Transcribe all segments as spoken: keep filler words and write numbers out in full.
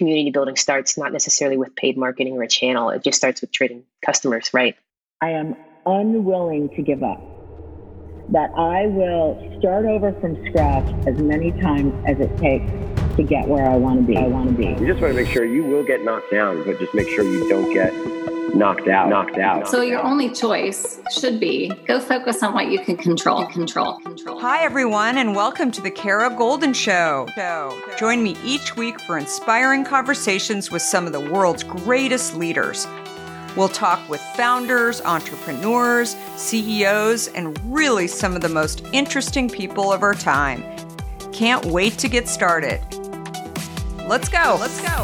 community building starts not necessarily with paid marketing or a channel. It just starts with trading customers, right? I am unwilling to give up. That I will start over from scratch as many times as it takes to get where I want to be. I want to be. You just want to make sure you will get knocked down, but just make sure you don't get knocked out. Knocked out. So your only choice should be go focus on what you can control. Control. Control. Hi, everyone, and welcome to the Kara Goldin Show. Join me each week for inspiring conversations with some of the world's greatest leaders. We'll talk with founders, entrepreneurs, C E Os, and really some of the most interesting people of our time. Can't wait to get started. Let's go. Let's go.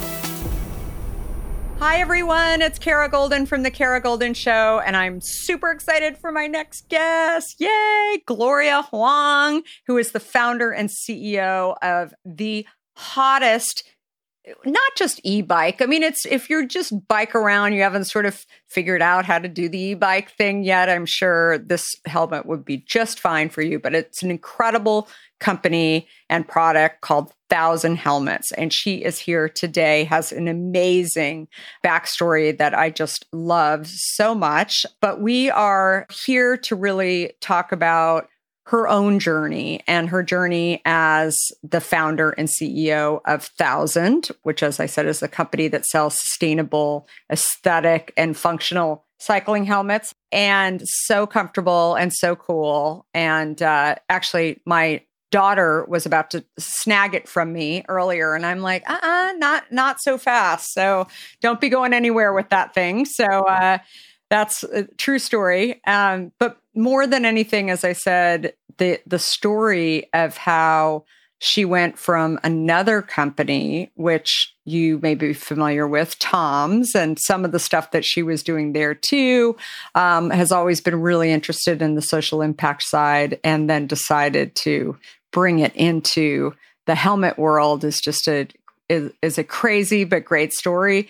Hi, everyone. It's Kara Goldin from The Kara Goldin Show, and I'm super excited for my next guest. Yay! Gloria Huang, who is the founder and C E O of the hottest, not just e-bike. I mean, it's if you're just bike around, you haven't sort of figured out how to do the e-bike thing yet, I'm sure this helmet would be just fine for you. But it's an incredible company and product called Thousand Helmets. And she is here today, has an amazing backstory that I just love so much. But we are here to really talk about her own journey and her journey as the founder and C E O of Thousand, which, as I said, is a company that sells sustainable, aesthetic, and functional cycling helmets. And so comfortable and so cool. And uh, actually, my daughter was about to snag it from me earlier, and I'm like, uh-uh, not not so fast. So don't be going anywhere with that thing. So uh, that's a true story. Um, but more than anything, as I said, the the story of how she went from another company, which you may be familiar with, Tom's, and some of the stuff that she was doing there too, um, has always been really interested in the social impact side, and then decided to bring it into the helmet world is just a is, is a crazy but great story.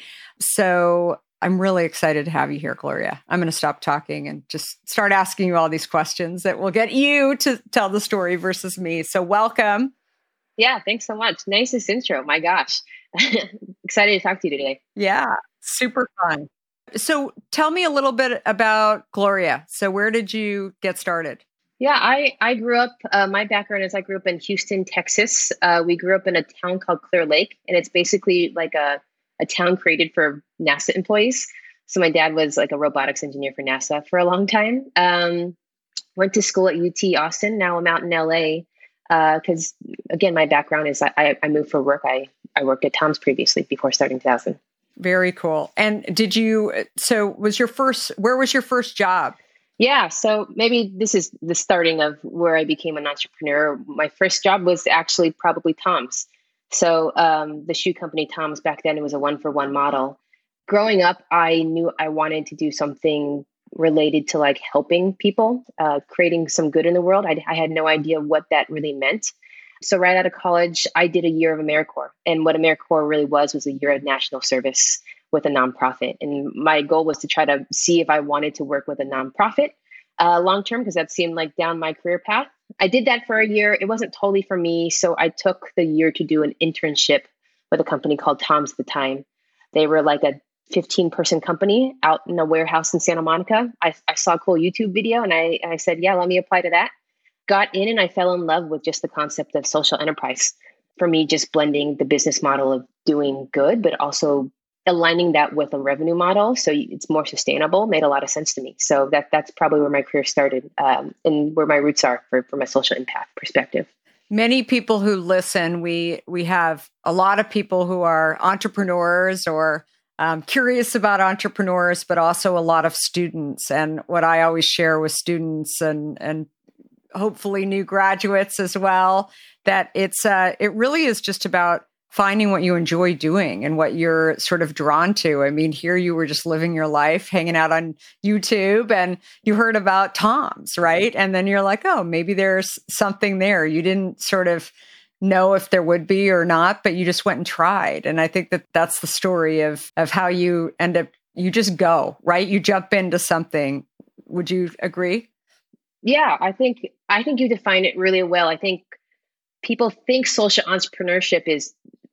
So I'm really excited to have you here, Gloria. I'm going to stop talking and just start asking you all these questions that will get you to tell the story versus me. So welcome. Yeah, thanks so much. Nicest intro. My gosh. Excited to talk to you today. Yeah, super fun. So tell me a little bit about Gloria. So where did you get started? Yeah, I, I grew up, uh, my background is I grew up in Houston, Texas. Uh, we grew up in a town called Clear Lake, and it's basically like a, a town created for NASA employees. So my dad was like a robotics engineer for NASA for a long time. Um, went to school at U T Austin. Now I'm out in L A because, uh, again, my background is I, I moved for work. I, I worked at Tom's previously before starting Thousand. Very cool. And did you, so was your first, where was your first job? Yeah, so maybe this is the starting of where I became an entrepreneur. My first job was actually probably Tom's. So um, the shoe company Tom's back then, it was a one-for-one model. Growing up, I knew I wanted to do something related to like helping people, uh, creating some good in the world. I, I had no idea what that really meant. So right out of college, I did a year of AmeriCorps. And what AmeriCorps really was, was a year of national service with a nonprofit. And my goal was to try to see if I wanted to work with a nonprofit uh, long-term, because that seemed like down my career path. I did that for a year. It wasn't totally for me. So I took the year to do an internship with a company called Tom's at the time. They were like a fifteen person company out in a warehouse in Santa Monica. I, I saw a cool YouTube video and I, I said, yeah, let me apply to that. Got in and I fell in love with just the concept of social enterprise. For me, just blending the business model of doing good, but also aligning that with a revenue model so it's more sustainable made a lot of sense to me. So that that's probably where my career started um, and where my roots are for, for my social impact perspective. Many people who listen, we we have a lot of people who are entrepreneurs or um, curious about entrepreneurs, but also a lot of students. And what I always share with students and and hopefully new graduates as well, that it's uh, it really is just about finding what you enjoy doing and what you're sort of drawn to. I mean, here you were just living your life, hanging out on YouTube, and you heard about Tom's, right? And then you're like, oh, maybe there's something there. You didn't sort of know if there would be or not, but you just went and tried. And I think that that's the story of of how you end up, you just go, right? You jump into something. Would you agree? Yeah, I think I think you define it really well. I think people think social entrepreneurship is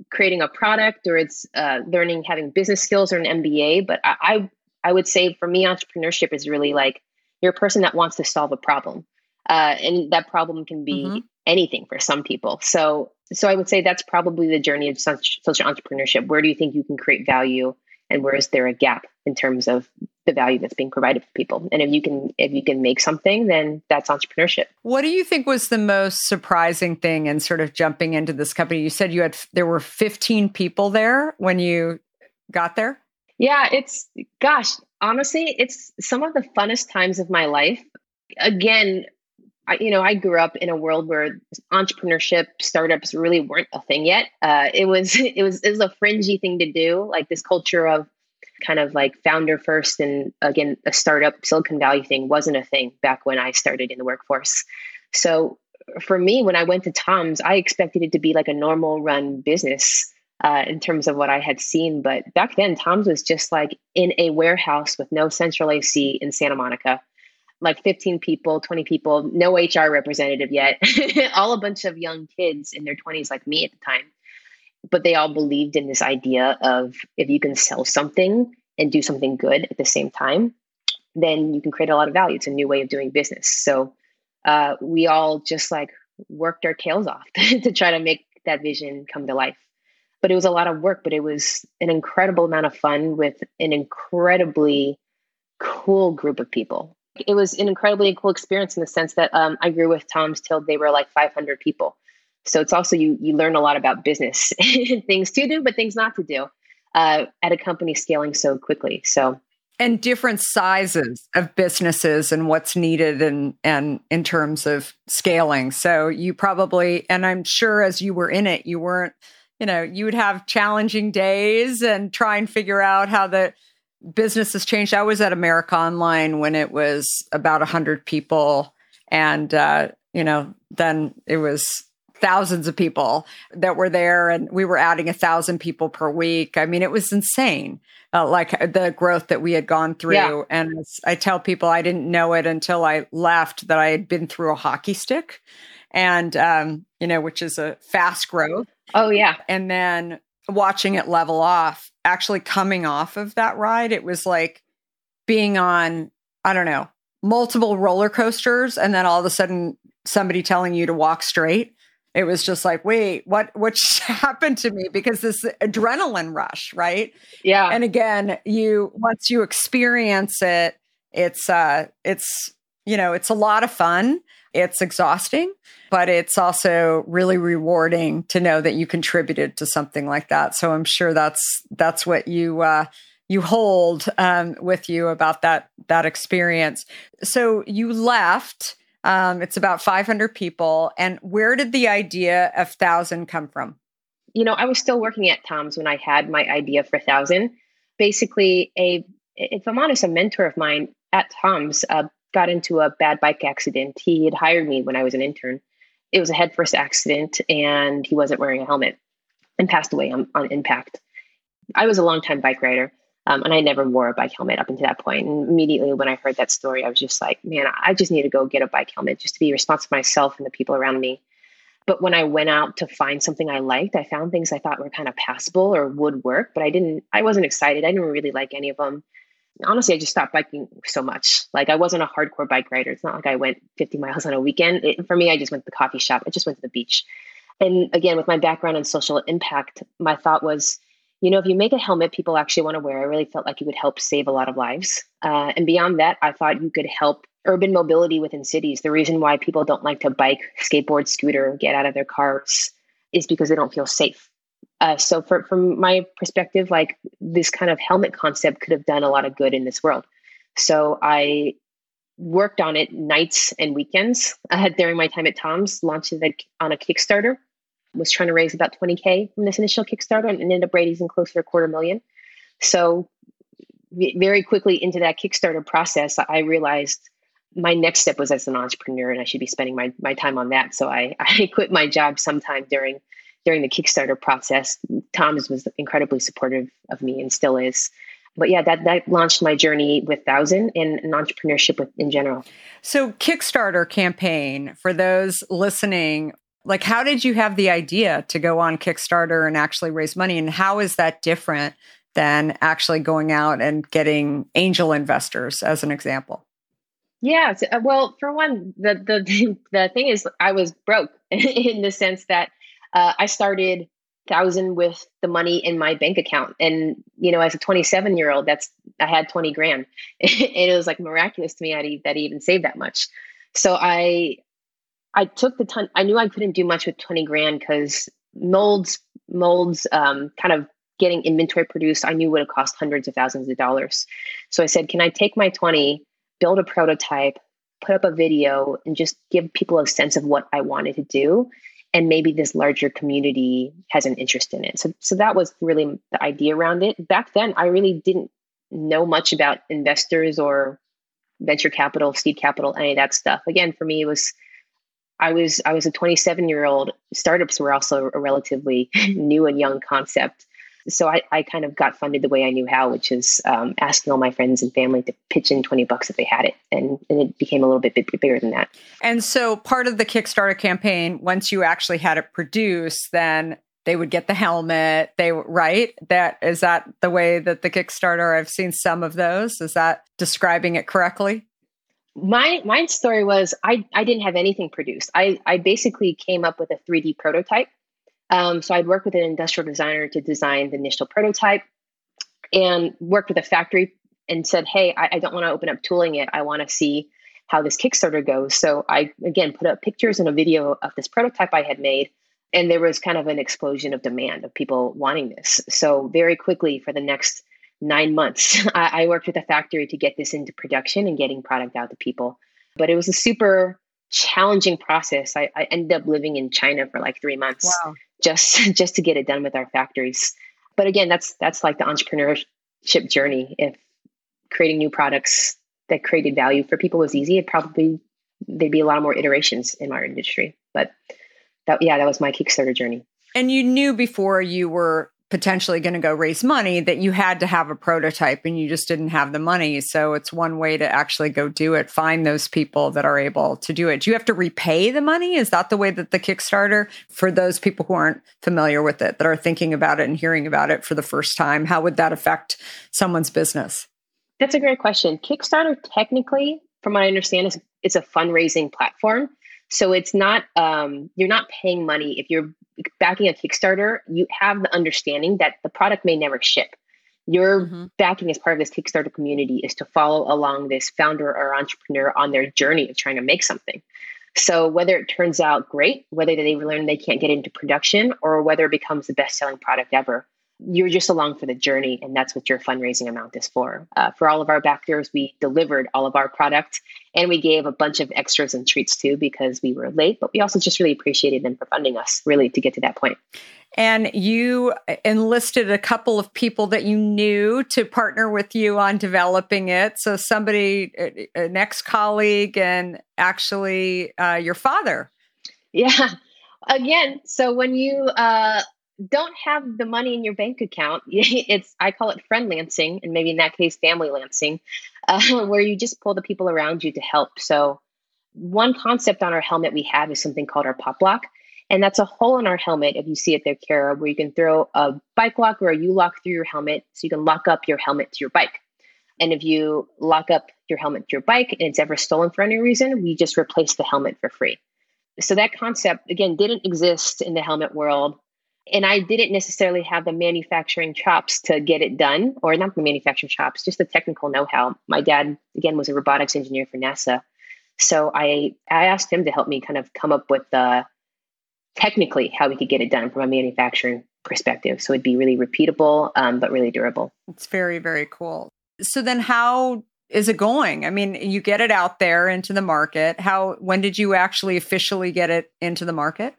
creating a product or it's uh, learning, having business skills or an M B A. But I, I, I would say for me, entrepreneurship is really like you're a person that wants to solve a problem. Uh, and that problem can be mm-hmm. anything for some people. So, so I would say that's probably the journey of such, social entrepreneurship. Where do you think you can create value, and where is there a gap in terms of the value that's being provided for people? And if you can, if you can make something, then that's entrepreneurship. What do you think was the most surprising thing in sort of jumping into this company? You said you had there were fifteen people there when you got there. Yeah, it's gosh, honestly, it's some of the funnest times of my life. Again. I, you know, I grew up in a world where entrepreneurship startups really weren't a thing yet. Uh, it was, it was, it was a fringy thing to do, like this culture of kind of like founder first. And again, a startup Silicon Valley thing wasn't a thing back when I started in the workforce. So for me, when I went to Tom's, I expected it to be like a normal run business uh, in terms of what I had seen. But back then, Tom's was just like in a warehouse with no central A C in Santa Monica. Like fifteen people, twenty people, no H R representative yet, all a bunch of young kids in their twenties like me at the time. But they all believed in this idea of if you can sell something and do something good at the same time, then you can create a lot of value. It's a new way of doing business. So uh, we all just like worked our tails off to try to make that vision come to life. But it was a lot of work, but it was an incredible amount of fun with an incredibly cool group of people. It was an incredibly cool experience in the sense that um, I grew with Tom's till they were like five hundred people. So it's also, you you learn a lot about business, things to do, but things not to do uh, at a company scaling so quickly. So and different sizes of businesses and what's needed and and in terms of scaling. So you probably, and I'm sure as you were in it, you weren't, you know, you would have challenging days and try and figure out how the business has changed. I was at America Online when it was about one hundred people. And, uh, you know, then it was thousands of people that were there. And we were adding a thousand people per week. I mean, it was insane, uh, like the growth that we had gone through. Yeah. And I tell people I didn't know it until I left that I had been through a hockey stick and, um, you know, which is a fast growth. Oh, yeah. And then watching it level off, actually coming off of that ride, it was like being on, I don't know, multiple roller coasters. And then all of a sudden somebody telling you to walk straight. It was just like, wait, what, what happened to me? Because this adrenaline rush, right? Yeah. And again, you, once you experience it, it's, uh, it's, you know, it's a lot of fun. It's exhausting, but it's also really rewarding to know that you contributed to something like that. So I'm sure that's that's what you uh, you hold um, with you about that that experience. So you left. Um, it's about five hundred people, and where did the idea of Thousand come from? You know, I was still working at Tom's when I had my idea for Thousand. Basically, a if I'm honest, a mentor of mine at Tom's Uh, got into a bad bike accident. He had hired me when I was an intern. It was a head first accident and he wasn't wearing a helmet and passed away on, on impact. I was a longtime bike rider um, and I never wore a bike helmet up until that point. And immediately when I heard that story, I was just like, man, I just need to go get a bike helmet just to be responsible for myself and the people around me. But when I went out to find something I liked, I found things I thought were kind of passable or would work, but I didn't, I wasn't excited. I didn't really like any of them. Honestly, I just stopped biking so much. Like I wasn't a hardcore bike rider. It's not like I went fifty miles on a weekend. It, for me, I just went to the coffee shop. I just went to the beach. And again, with my background in social impact, my thought was, you know, if you make a helmet people actually want to wear, I really felt like you would help save a lot of lives. Uh, and beyond that, I thought you could help urban mobility within cities. The reason why people don't like to bike, skateboard, scooter, get out of their cars is because they don't feel safe. Uh, so for, from my perspective, like this kind of helmet concept could have done a lot of good in this world. So I worked on it nights and weekends uh, during my time at Tom's, launched it on a Kickstarter, was trying to raise about twenty K from this initial Kickstarter and ended up raising close to a quarter million. So very quickly into that Kickstarter process, I realized my next step was as an entrepreneur and I should be spending my, my time on that. So I, I quit my job sometime during during the Kickstarter process. Tom's was incredibly supportive of me and still is. But yeah, that, that launched my journey with Thousand and, and entrepreneurship with, in general. So Kickstarter campaign, for those listening, Like, how did you have the idea to go on Kickstarter and actually raise money? And how is that different than actually going out and getting angel investors, as an example? Yeah. So, uh, well, for one, the, the, the thing is, I was broke in the sense that uh, I started thousand with the money in my bank account. And, you know, as a twenty-seven year old, that's, I had twenty grand. And it was like miraculous to me that I, that I even saved that much. So I, I took the ton, I knew I couldn't do much with twenty grand because molds, molds, um, kind of getting inventory produced, I knew would have cost hundreds of thousands of dollars. So I said, can I take my twenty, build a prototype, put up a video, and just give people a sense of what I wanted to do? And maybe this larger community has an interest in it. So, so that was really the idea around it. Back then, I really didn't know much about investors or venture capital, seed capital, any of that stuff. Again, for me, it was, I was, I was a twenty-seven year old. Startups were also a relatively new and young concept. So I, I kind of got funded the way I knew how, which is um, asking all my friends and family to pitch in twenty bucks if they had it. And, and it became a little bit, bit bigger than that. And so part of the Kickstarter campaign, once you actually had it produced, then they would get the helmet. They right? That is that the way that the Kickstarter, I've seen some of those. Is that describing it correctly? My my story was I, I didn't have anything produced. I, I basically came up with a three D prototype. Um, so I'd worked with an industrial designer to design the initial prototype and worked with a factory and said, hey, I, I don't want to open up tooling it. I want to see how this Kickstarter goes. So I, again, put up pictures and a video of this prototype I had made. And there was kind of an explosion of demand of people wanting this. So very quickly for the next nine months, I, I worked with a factory to get this into production and getting product out to people. But it was a super challenging process. I, I ended up living in China for like three months. Wow. just just to get it done with our factories. But again, that's that's like the entrepreneurship journey. If creating new products that created value for people was easy, it probably there'd be a lot more iterations in our industry. But that yeah, that was my Kickstarter journey. And you knew before you were potentially going to go raise money that you had to have a prototype and you just didn't have the money. So it's one way to actually go do it, find those people that are able to do it. Do you have to repay the money? Is that the way that the Kickstarter, for those people who aren't familiar with it, that are thinking about it and hearing about it for the first time, how would that affect someone's business? That's a great question. Kickstarter, technically, from what I understand, is it's a fundraising platform. So it's not, um, you're not paying money. If you're backing a Kickstarter, you have the understanding that the product may never ship. Your mm-hmm. backing as part of this Kickstarter community is to follow along this founder or entrepreneur on their journey of trying to make something. So whether it turns out great, whether they learn they can't get into production, or whether it becomes the best-selling product ever, you're just along for the journey, and that's what your fundraising amount is for. Uh, for all of our backers, we delivered all of our product, and we gave a bunch of extras and treats too because we were late, but we also just really appreciated them for funding us really to get to that point. And you enlisted a couple of people that you knew to partner with you on developing it. So somebody, an ex-colleague, and actually uh, your father. Yeah. Again, so when you... Uh, don't have the money in your bank account, it's, I call it friend lancing, and maybe in that case, family lancing, uh, where you just pull the people around you to help. So one concept on our helmet we have is something called our pop lock. And that's a hole in our helmet, if you see it there, Kara, where you can throw a bike lock or a U-lock through your helmet. So you can lock up your helmet to your bike. And if you lock up your helmet to your bike and it's ever stolen for any reason, we just replace the helmet for free. So that concept, again, didn't exist in the helmet world. And I didn't necessarily have the manufacturing chops to get it done, or not the manufacturing chops, just the technical know-how. My dad, again, was a robotics engineer for NASA. So I, I asked him to help me kind of come up with the technically how we could get it done from a manufacturing perspective. So it'd be really repeatable, um, but really durable. It's very, very cool. So then how is it going? I mean, you get it out there into the market. How, when did you actually officially get it into the market?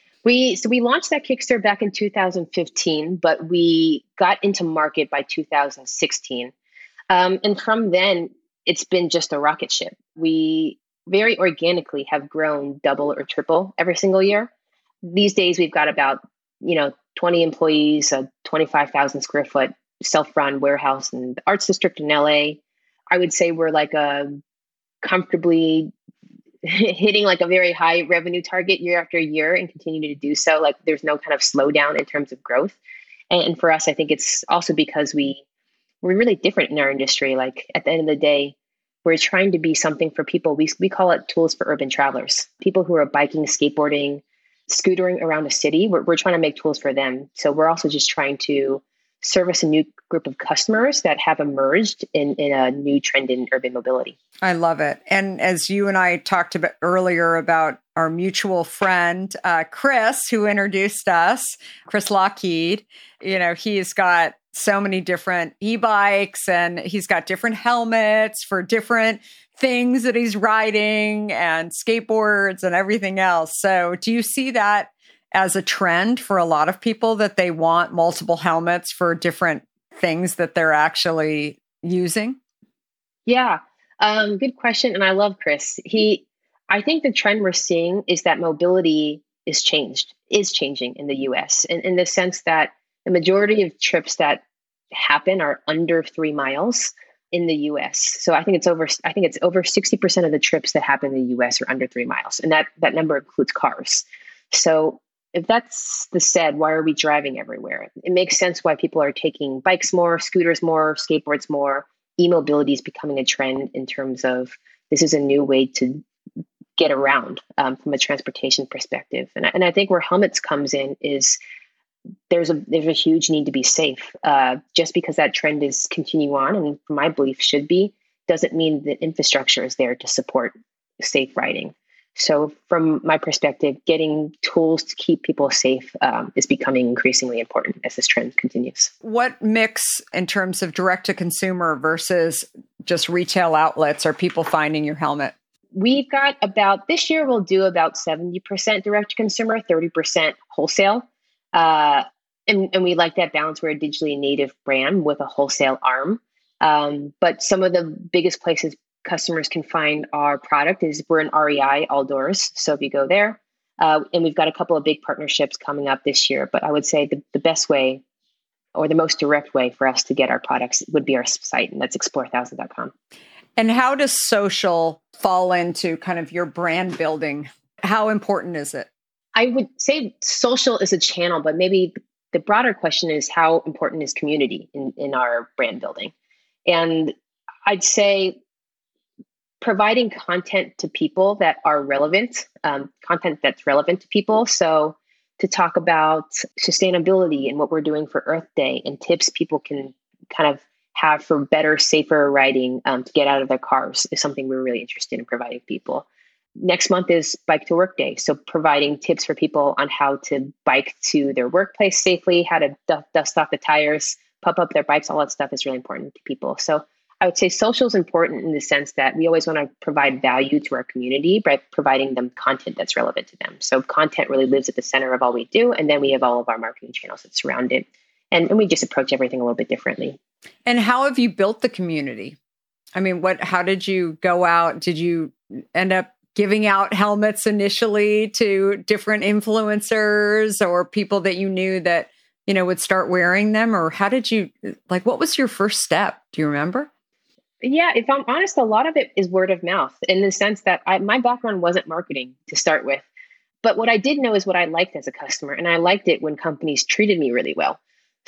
We so we launched that Kickstarter back in two thousand fifteen, but we got into market by two thousand sixteen. Um, and from then, it's been just a rocket ship. We very organically have grown double or triple every single year. These days, we've got about, you know, twenty employees, a twenty-five thousand square foot self-run warehouse in the Arts District in L A. I would say we're like a comfortably hitting like a very high revenue target year after year and continue to do so. Like there's no kind of slowdown in terms of growth. And, and for us, I think it's also because we, we're really different in our industry. Like at the end of the day, we're trying to be something for people. We, we call it tools for urban travelers, people who are biking, skateboarding, scootering around the city. We're, we're trying to make tools for them. So we're also just trying to service a new group of customers that have emerged in, in a new trend in urban mobility. I love it. And as you and I talked about earlier about our mutual friend, uh, Chris, who introduced us, Chris Lockheed, you know, he's got so many different e-bikes and he's got different helmets for different things that he's riding and skateboards and everything else. So do you see that as a trend for a lot of people that they want multiple helmets for different things that they're actually using? Yeah, um, good question. And I love Chris. He, I think the trend we're seeing is that mobility is changed, is changing in the U S in, in the sense that the majority of trips that happen are under three miles in the U S. So I think it's over, I think it's over sixty percent of the trips that happen in the U S are under three miles. And that, that number includes cars. So if that's the said, why are we driving everywhere? It makes sense why people are taking bikes more, scooters more, skateboards more. E-mobility is becoming a trend in terms of this is a new way to get around um, from a transportation perspective. And, and I think where helmets comes in is there's a there's a huge need to be safe. Uh, just because that trend is continue on, and my belief should be, doesn't mean that infrastructure is there to support safe riding. So from my perspective, getting tools to keep people safe um, is becoming increasingly important as this trend continues. What mix in terms of direct to consumer versus just retail outlets are people finding your helmet? We've got about, this year we'll do about seventy percent direct to consumer, thirty percent wholesale. Uh, and, and we like that balance. We're a digitally native brand with a wholesale arm. Um, but some of the biggest places customers can find our product is we're in R E I all doors. So if you go there, uh, and we've got a couple of big partnerships coming up this year, but I would say the, the best way or the most direct way for us to get our products would be our site, and that's explore thousand dot com. And how does social fall into kind of your brand building? How important is it? I would say social is a channel, but maybe the broader question is how important is community in, in our brand building? And I'd say providing content to people that are relevant, um, content that's relevant to people. So to talk about sustainability and what we're doing for Earth Day and tips people can kind of have for better, safer riding um, to get out of their cars is something we're really interested in providing people. Next month is Bike to Work Day. So providing tips for people on how to bike to their workplace safely, how to dust, dust off the tires, pump up their bikes, all that stuff is really important to people. So I would say social is important in the sense that we always want to provide value to our community by providing them content that's relevant to them. So content really lives at the center of all we do. And then we have all of our marketing channels that surround it. And, and we just approach everything a little bit differently. And how have you built the community? I mean, what, how did you go out? Did you end up giving out helmets initially to different influencers or people that you knew that, you know, would start wearing them? Or how did you, like, what was your first step? Do you remember? Yeah, if I'm honest, a lot of it is word of mouth in the sense that I, my background wasn't marketing to start with. But what I did know is what I liked as a customer. And I liked it when companies treated me really well.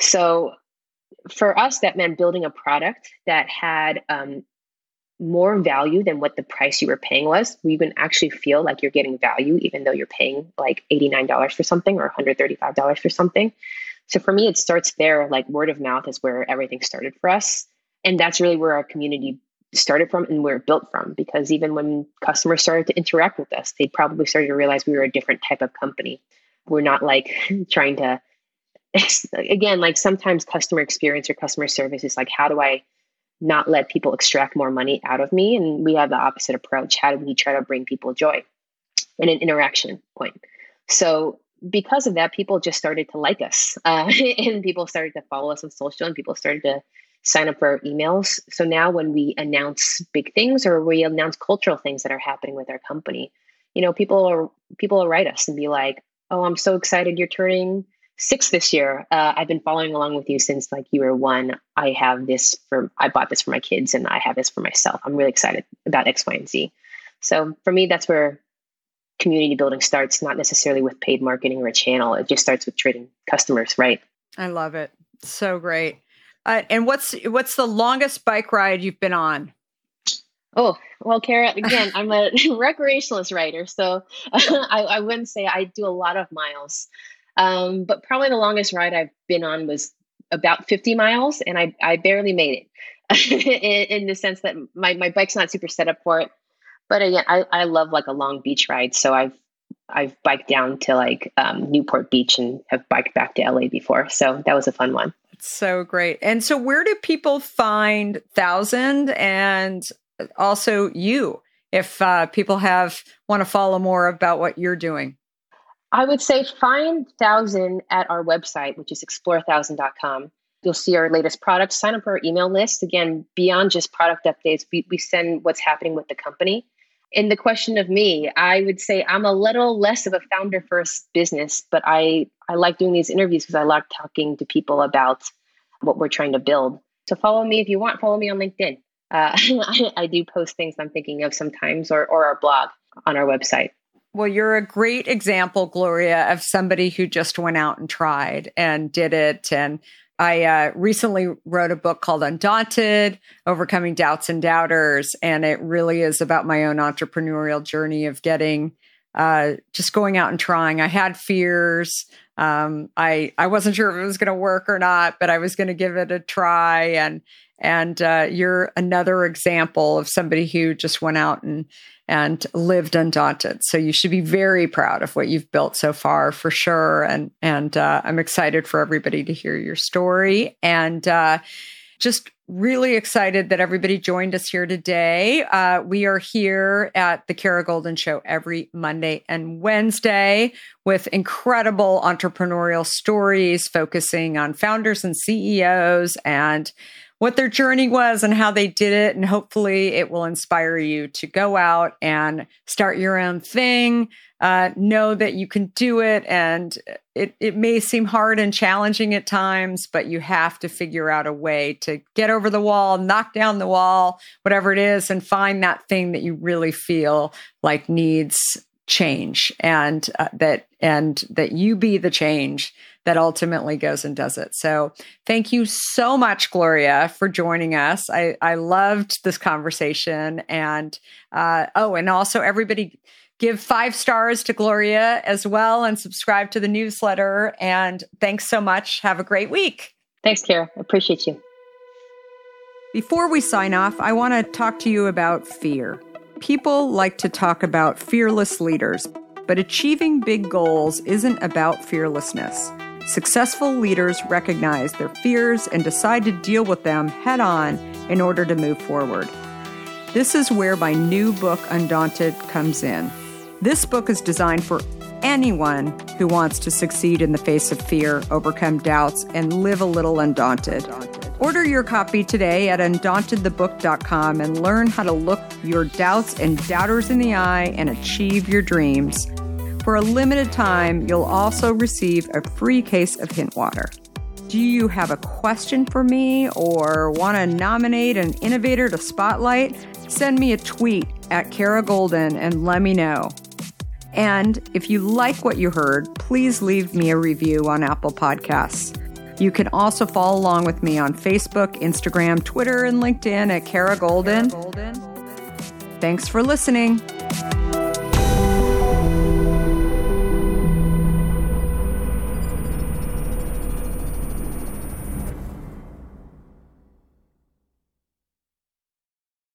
So for us, that meant building a product that had um, more value than what the price you were paying was. You can actually feel like you're getting value, even though you're paying like eighty-nine dollars for something or one hundred thirty-five dollars for something. So for me, it starts there. Like word of mouth is where everything started for us. And that's really where our community started from and where it built from. Because even when customers started to interact with us, they probably started to realize we were a different type of company. We're not like trying to, again, like sometimes customer experience or customer service is like, how do I not let people extract more money out of me? And we have the opposite approach. How do we try to bring people joy in an interaction point? So because of that, people just started to like us uh, and people started to follow us on social and people started to sign up for our emails. So now when we announce big things or we announce cultural things that are happening with our company, you know, people are, people will write us and be like, oh, I'm so excited you're turning six this year. Uh, I've been following along with you since like you were one. I have this for, I bought this for my kids and I have this for myself. I'm really excited about X, Y, and Z. So for me, that's where community building starts, not necessarily with paid marketing or a channel. It just starts with trading customers, right? I love it. So great. Uh, and what's what's the longest bike ride you've been on? Oh, well, Kara, again, I'm a recreationalist rider, so I, I wouldn't say I do a lot of miles. Um, but probably the longest ride I've been on was about fifty miles, and I, I barely made it in, in the sense that my, my bike's not super set up for it. But again, I, I love like a long beach ride. So I've I've biked down to like um, Newport Beach and have biked back to L A before. So that was a fun one. It's so great. And so where do people find Thousand and also you, if uh, people have want to follow more about what you're doing? I would say find Thousand at our website, which is explore thousand dot com. You'll see our latest products. Sign up for our email list. Again, beyond just product updates, we, we send what's happening with the company. In the question of me, I would say I'm a little less of a founder first business, but I, I like doing these interviews because I like talking to people about what we're trying to build. So follow me if you want. Follow me on LinkedIn. Uh, I, I do post things I'm thinking of sometimes, or, or our blog on our website. Well, you're a great example, Gloria, of somebody who just went out and tried and did it. And I uh, recently wrote a book called Undaunted, Overcoming Doubts and Doubters. And it really is about my own entrepreneurial journey of getting, uh, just going out and trying. I had fears. Um, I, I wasn't sure if it was going to work or not, but I was going to give it a try. And, and uh, you're another example of somebody who just went out and and lived undaunted. So you should be very proud of what you've built so far, for sure. And and uh, I'm excited for everybody to hear your story, and uh, just really excited that everybody joined us here today. Uh, we are here at the Kara Goldin Show every Monday and Wednesday with incredible entrepreneurial stories focusing on founders and C E Os and what their journey was and how they did it. And hopefully it will inspire you to go out and start your own thing. Uh, know that you can do it. And it, it may seem hard and challenging at times, but you have to figure out a way to get over the wall, knock down the wall, whatever it is, and find that thing that you really feel like needs change, and uh, that and that you be the change that ultimately goes and does it. So thank you so much, Gloria, for joining us. I, I loved this conversation. And uh, oh, and also everybody give five stars to Gloria as well and subscribe to the newsletter. And thanks so much. Have a great week. Thanks, Kara. I appreciate you. Before we sign off, I want to talk to you about fear. People like to talk about fearless leaders, but achieving big goals isn't about fearlessness. Successful leaders recognize their fears and decide to deal with them head on in order to move forward. This is where my new book, Undaunted, comes in. This book is designed for anyone who wants to succeed in the face of fear, overcome doubts, and live a little undaunted. Order your copy today at undaunted the book dot com and learn how to look your doubts and doubters in the eye and achieve your dreams. For a limited time, you'll also receive a free case of Hint Water. Do you have a question for me or want to nominate an innovator to spotlight? Send me a tweet at Kara Goldin and let me know. And if you like what you heard, please leave me a review on Apple Podcasts. You can also follow along with me on Facebook, Instagram, Twitter, and LinkedIn at Kara Goldin. Thanks for listening.